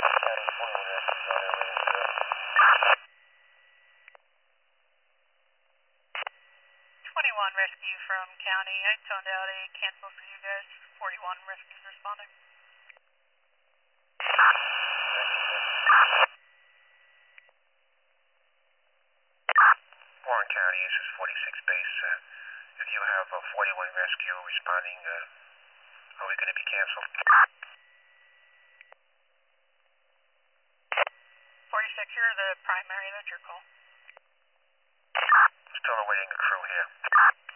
Rescue from county. I toned out a cancel for you guys. 41 rescues responding. Warren County, this is 46 base. If you have a 41 rescue responding, are we going to be canceled? 46, you're the primary. That's your call. Still awaiting a crew here.